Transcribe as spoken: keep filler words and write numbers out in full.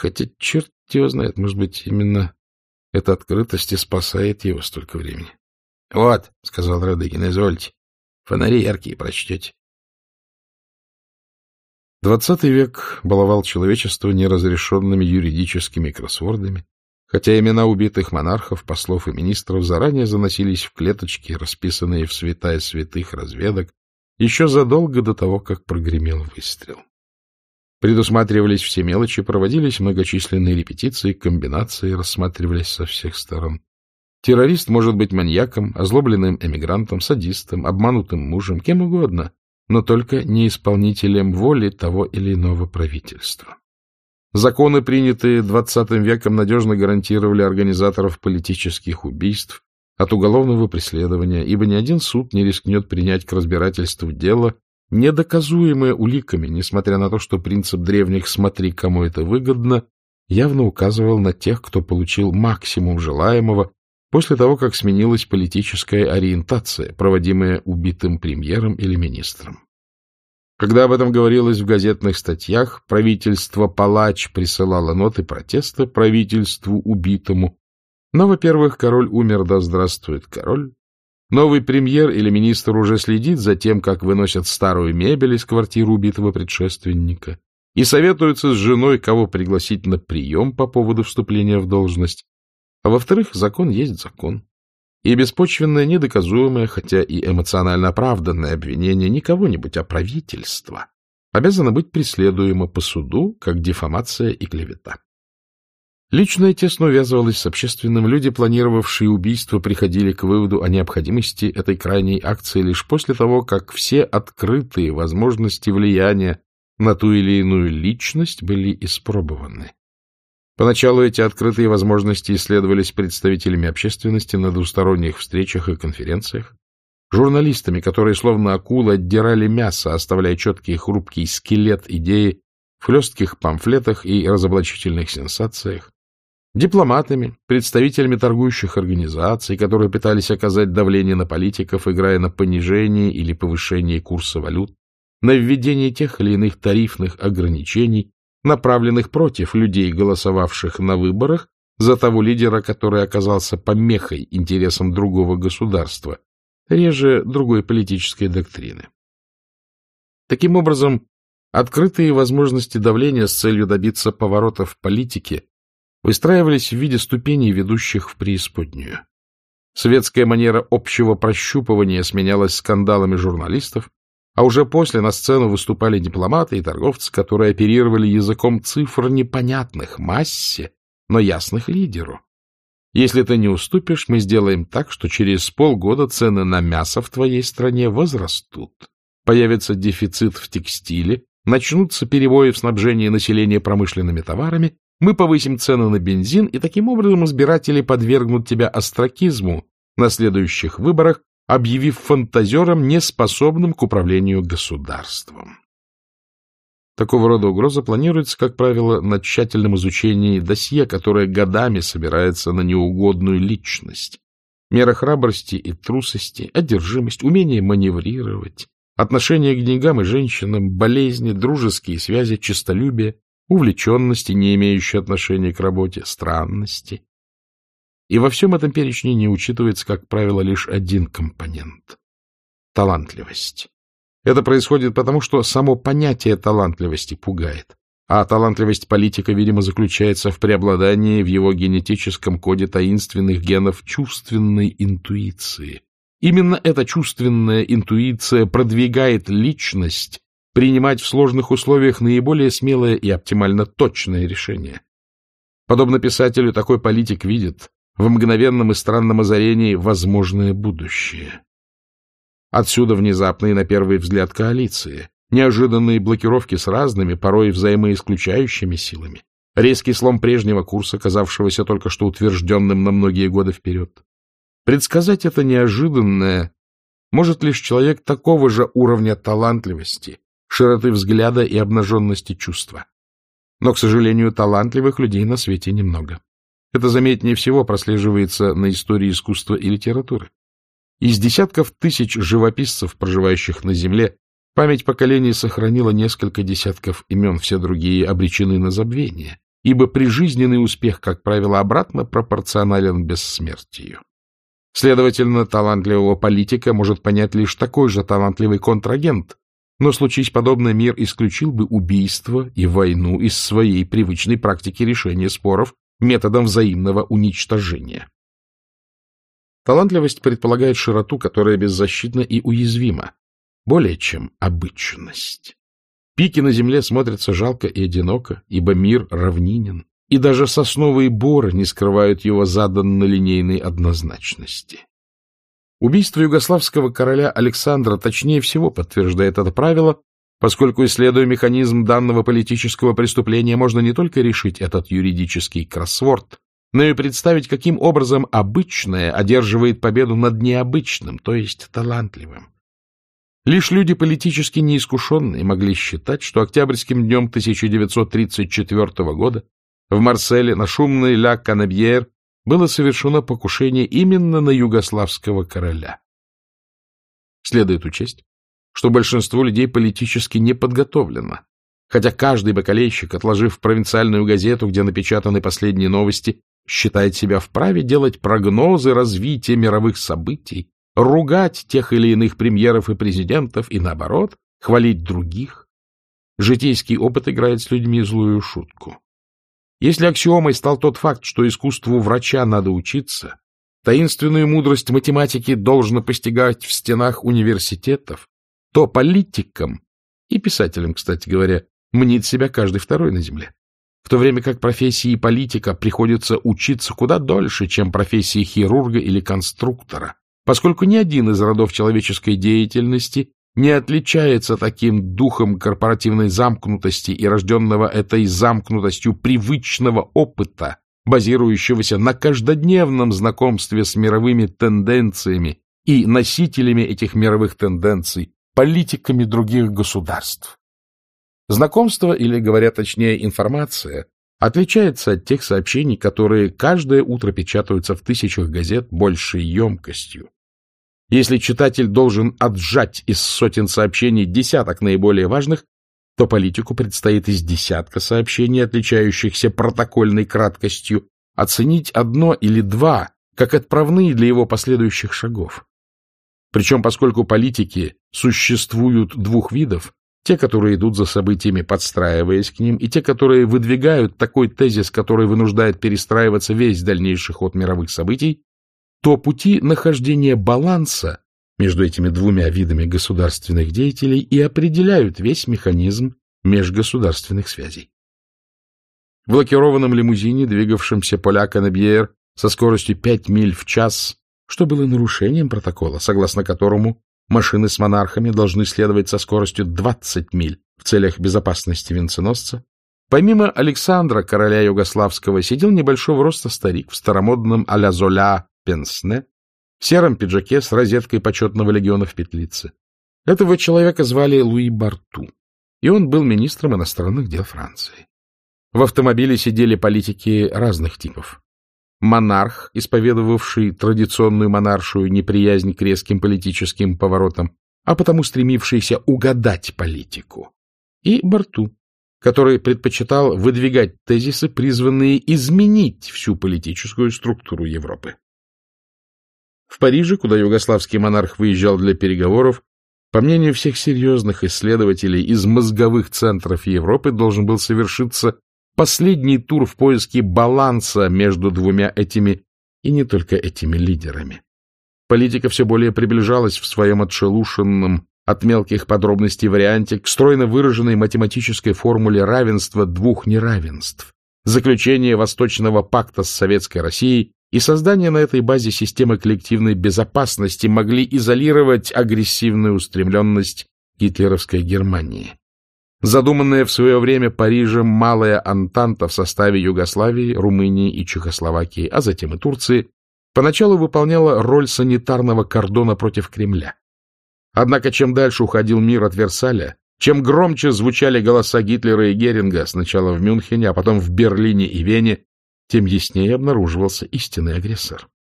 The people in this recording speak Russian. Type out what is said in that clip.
Хотя черт его знает, может быть, именно эта открытость и спасает его столько времени. — Вот, — сказал Радыгин, — извольте, фонари яркие прочтете. Двадцатый век баловал человечество неразрешенными юридическими кроссвордами, хотя имена убитых монархов, послов и министров заранее заносились в клеточки, расписанные в святая святых разведок, еще задолго до того, как прогремел выстрел. Предусматривались все мелочи, проводились многочисленные репетиции, комбинации рассматривались со всех сторон. Террорист может быть маньяком, озлобленным эмигрантом, садистом, обманутым мужем, кем угодно, но только не исполнителем воли того или иного правительства. Законы, принятые двадцатым веком, надежно гарантировали организаторов политических убийств от уголовного преследования, ибо ни один суд не рискнет принять к разбирательству дело, недоказуемое уликами, несмотря на то, что принцип древних «смотри, кому это выгодно» явно указывал на тех, кто получил максимум желаемого после того, как сменилась политическая ориентация, проводимая убитым премьером или министром. Когда об этом говорилось в газетных статьях, правительство-палач присылало ноты протеста правительству убитому. Но, во-первых, король умер, да здравствует король. Новый премьер или министр уже следит за тем, как выносят старую мебель из квартиры убитого предшественника, и советуется с женой, кого пригласить на прием по поводу вступления в должность. А во-вторых, закон есть закон. И беспочвенное, недоказуемое, хотя и эмоционально оправданное обвинение не кого-нибудь, а правительства обязано быть преследуемо по суду, как дефамация и клевета. Личное тесно увязывалось с общественным. Люди, планировавшие убийство, приходили к выводу о необходимости этой крайней акции лишь после того, как все открытые возможности влияния на ту или иную личность были испробованы. Поначалу эти открытые возможности исследовались представителями общественности на двусторонних встречах и конференциях, журналистами, которые словно акулы отдирали мясо, оставляя четкий хрупкий скелет идеи в хлестких памфлетах и разоблачительных сенсациях, дипломатами, представителями торгующих организаций, которые пытались оказать давление на политиков, играя на понижение или повышение курса валют, на введение тех или иных тарифных ограничений, направленных против людей, голосовавших на выборах за того лидера, который оказался помехой интересам другого государства, реже другой политической доктрины. Таким образом, открытые возможности давления с целью добиться поворота в политике выстраивались в виде ступеней, ведущих в преисподнюю. Светская манера общего прощупывания сменялась скандалами журналистов, а уже после на сцену выступали дипломаты и торговцы, которые оперировали языком цифр непонятных массе, но ясных лидеру. Если ты не уступишь, мы сделаем так, что через полгода цены на мясо в твоей стране возрастут, появится дефицит в текстиле, начнутся перебои в снабжении населения промышленными товарами, мы повысим цены на бензин, и таким образом избиратели подвергнут тебя остракизму на следующих выборах, объявив фантазером, неспособным к управлению государством. Такого рода угроза планируется, как правило, на тщательном изучении досье, которое годами собирается на неугодную личность. Мера храбрости и трусости, одержимость, умение маневрировать, отношение к деньгам и женщинам, болезни, дружеские связи, честолюбие, увлеченности, не имеющие отношения к работе, странности. И во всем этом перечне не учитывается, как правило, лишь один компонент — талантливость. Это происходит потому, что само понятие талантливости пугает, а талантливость политика, видимо, заключается в преобладании в его генетическом коде таинственных генов чувственной интуиции. Именно эта чувственная интуиция продвигает личность принимать в сложных условиях наиболее смелое и оптимально точное решение. Подобно писателю, такой политик видит в мгновенном и странном озарении возможное будущее. Отсюда внезапные, на первый взгляд, коалиции, неожиданные блокировки с разными, порой взаимоисключающими силами, резкий слом прежнего курса, казавшегося только что утвержденным на многие годы вперед. Предсказать это неожиданное может лишь человек такого же уровня талантливости, широты взгляда и обнаженности чувства. Но, к сожалению, талантливых людей на свете немного. Это заметнее всего прослеживается на истории искусства и литературы. Из десятков тысяч живописцев, проживающих на Земле, память поколений сохранила несколько десятков имен, все другие обречены на забвение. ибо прижизненный успех, как правило, обратно пропорционален бессмертию. Следовательно, талантливого политика может понять лишь такой же талантливый контрагент, но, случись подобно, мир исключил бы убийство и войну из своей привычной практики решения споров методом взаимного уничтожения. Талантливость предполагает широту, которая беззащитна и уязвима, более чем обычность. Пики на земле смотрятся жалко и одиноко, ибо мир равнинен, и даже сосновые боры не скрывают его заданно-линейной однозначности. Убийство югославского короля Александра точнее всего подтверждает это правило, поскольку, исследуя механизм данного политического преступления, можно не только решить этот юридический кроссворд, но и представить, каким образом обычное одерживает победу над необычным, то есть талантливым. Лишь люди политически неискушенные могли считать, что октябрьским днем тысяча девятьсот тридцать четвёртого года в Марселе на шумной Ля Канебьер было совершено покушение именно на югославского короля. Следует учесть, что большинство людей политически не подготовлено, хотя каждый бакалейщик, отложив провинциальную газету, где напечатаны последние новости, считает себя вправе делать прогнозы развития мировых событий, ругать тех или иных премьеров и президентов и, наоборот, хвалить других. Житейский опыт играет с людьми злую шутку. Если аксиомой стал тот факт, что искусству врача надо учиться, таинственную мудрость математики должно постигать в стенах университетов, то политикам, и писателям, кстати говоря, мнит себя каждый второй на земле, в то время как профессии политика приходится учиться куда дольше, чем профессии хирурга или конструктора, поскольку ни один из родов человеческой деятельности не отличается таким духом корпоративной замкнутости и рожденного этой замкнутостью привычного опыта, базирующегося на каждодневном знакомстве с мировыми тенденциями и носителями этих мировых тенденций, политиками других государств. Знакомство, или, говоря точнее, информация, отличается от тех сообщений, которые каждое утро печатаются в тысячах газет большей емкостью. Если читатель должен отжать из сотен сообщений десяток наиболее важных, то политику предстоит из десятка сообщений, отличающихся протокольной краткостью, оценить одно или два, как отправные для его последующих шагов. Причем, поскольку политики существуют двух видов, те, которые идут за событиями, подстраиваясь к ним, и те, которые выдвигают такой тезис, который вынуждает перестраиваться весь дальнейший ход мировых событий, то пути нахождения баланса между этими двумя видами государственных деятелей и определяют весь механизм межгосударственных связей. В лакированном лимузине, двигавшемся по Ля Канебьер со скоростью пять миль в час, что было нарушением протокола, согласно которому машины с монархами должны следовать со скоростью двадцать миль в целях безопасности венценосца, помимо Александра, короля югославского, сидел небольшого роста старик в старомодном а-ля Золя пенсне, в сером пиджаке с розеткой почетного легиона в петлице. Этого человека звали Луи Барту, и он был министром иностранных дел Франции. В автомобиле сидели политики разных типов. Монарх, исповедовавший традиционную монаршую неприязнь к резким политическим поворотам, а потому стремившийся угадать политику, и Барту, который предпочитал выдвигать тезисы, призванные изменить всю политическую структуру Европы. В Париже, куда югославский монарх выезжал для переговоров, по мнению всех серьезных исследователей из мозговых центров Европы, должен был совершиться последний тур в поиске баланса между двумя этими и не только этими лидерами. Политика все более приближалась в своем отшелушенном от мелких подробностей варианте к стройно выраженной математической формуле равенства двух неравенств, заключение Восточного пакта с Советской Россией и создание на этой базе системы коллективной безопасности могли изолировать агрессивную устремленность гитлеровской Германии. Задуманная в свое время Парижем Малая Антанта в составе Югославии, Румынии и Чехословакии, а затем и Турции, поначалу выполняла роль санитарного кордона против Кремля. Однако чем дальше уходил мир от Версаля, чем громче звучали голоса Гитлера и Геринга сначала в Мюнхене, а потом в Берлине и Вене, тем яснее обнаруживался истинный агрессор.